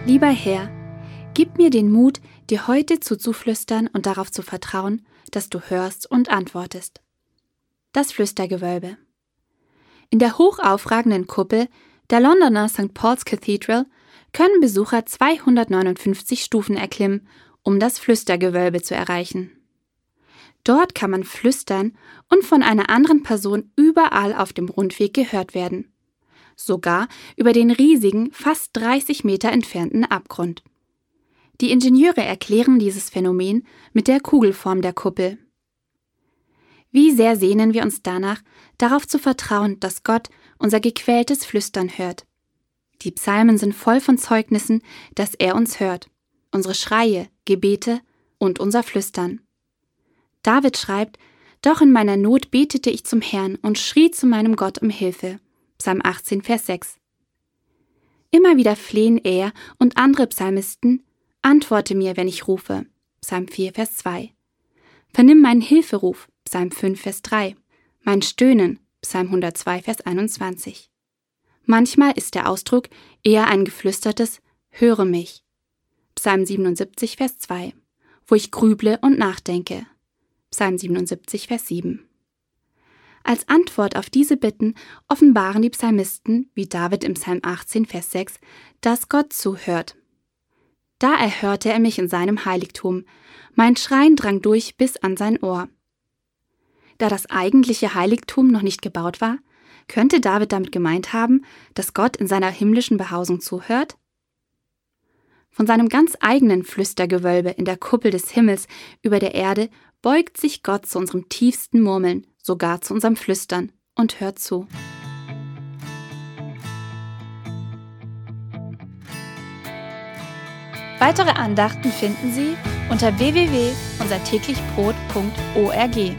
Lieber Herr, gib mir den Mut, dir heute zuzuflüstern und darauf zu vertrauen, dass du hörst und antwortest. Das Flüstergewölbe. In der hochaufragenden Kuppel der Londoner St. Paul's Cathedral können Besucher 259 Stufen erklimmen, um das Flüstergewölbe zu erreichen. Dort kann man flüstern und von einer anderen Person überall auf dem Rundweg gehört werden. Sogar über den riesigen, fast 30 Meter entfernten Abgrund. Die Ingenieure erklären dieses Phänomen mit der Kugelform der Kuppel. Wie sehr sehnen wir uns danach, darauf zu vertrauen, dass Gott unser gequältes Flüstern hört. Die Psalmen sind voll von Zeugnissen, dass er uns hört, unsere Schreie, Gebete und unser Flüstern. David schreibt: Doch in meiner Not betete ich zum Herrn und schrie zu meinem Gott um Hilfe. Psalm 18, Vers 6. Immer wieder flehen er und andere Psalmisten: Antworte mir, wenn ich rufe. Psalm 4, Vers 2. Vernimm meinen Hilferuf. Psalm 5, Vers 3. Mein Stöhnen. Psalm 102, Vers 21. Manchmal ist der Ausdruck eher ein geflüstertes Höre mich. Psalm 77, Vers 2. Wo ich grüble und nachdenke. Psalm 77, Vers 7. Als Antwort auf diese Bitten offenbaren die Psalmisten, wie David im Psalm 18, Vers 6, dass Gott zuhört. Da erhörte er mich in seinem Heiligtum. Mein Schreien drang durch bis an sein Ohr. Da das eigentliche Heiligtum noch nicht gebaut war, könnte David damit gemeint haben, dass Gott in seiner himmlischen Behausung zuhört? Von seinem ganz eigenen Flüstergewölbe in der Kuppel des Himmels über der Erde beugt sich Gott zu unserem tiefsten Murmeln, sogar zu unserem Flüstern, und hört zu. Weitere Andachten finden Sie unter www.unsertäglichbrot.org.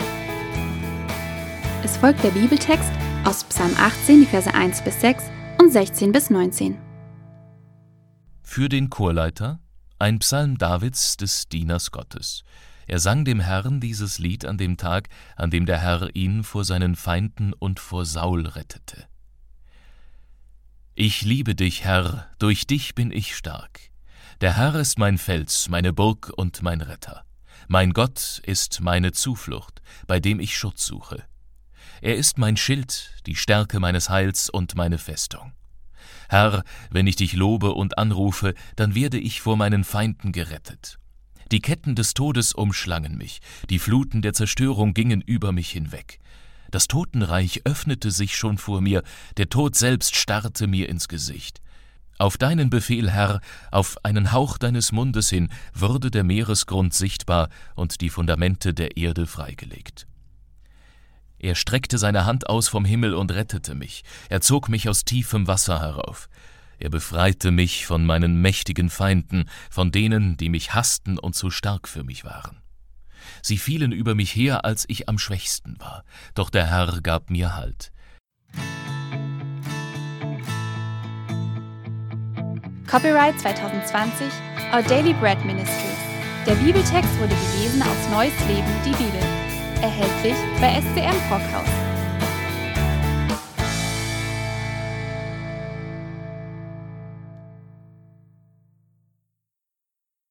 Es folgt der Bibeltext aus Psalm 18, die Verse 1 bis 6 und 16 bis 19. Für den Chorleiter ein Psalm Davids des Dieners Gottes. Er sang dem Herrn dieses Lied an dem Tag, an dem der Herr ihn vor seinen Feinden und vor Saul rettete. Ich liebe dich, Herr, durch dich bin ich stark. Der Herr ist mein Fels, meine Burg und mein Retter. Mein Gott ist meine Zuflucht, bei dem ich Schutz suche. Er ist mein Schild, die Stärke meines Heils und meine Festung. Herr, wenn ich dich lobe und anrufe, dann werde ich vor meinen Feinden gerettet. Die Ketten des Todes umschlangen mich, die Fluten der Zerstörung gingen über mich hinweg. Das Totenreich öffnete sich schon vor mir, der Tod selbst starrte mir ins Gesicht. Auf deinen Befehl, Herr, auf einen Hauch deines Mundes hin, wurde der Meeresgrund sichtbar und die Fundamente der Erde freigelegt. Er streckte seine Hand aus vom Himmel und rettete mich. Er zog mich aus tiefem Wasser herauf. Er befreite mich von meinen mächtigen Feinden, von denen, die mich hassten und zu stark für mich waren. Sie fielen über mich her, als ich am schwächsten war. Doch der Herr gab mir Halt. Copyright 2020, Our Daily Bread Ministries. Der Bibeltext wurde gelesen aus Neues Leben, die Bibel. Erhältlich bei SCM Brockhaus.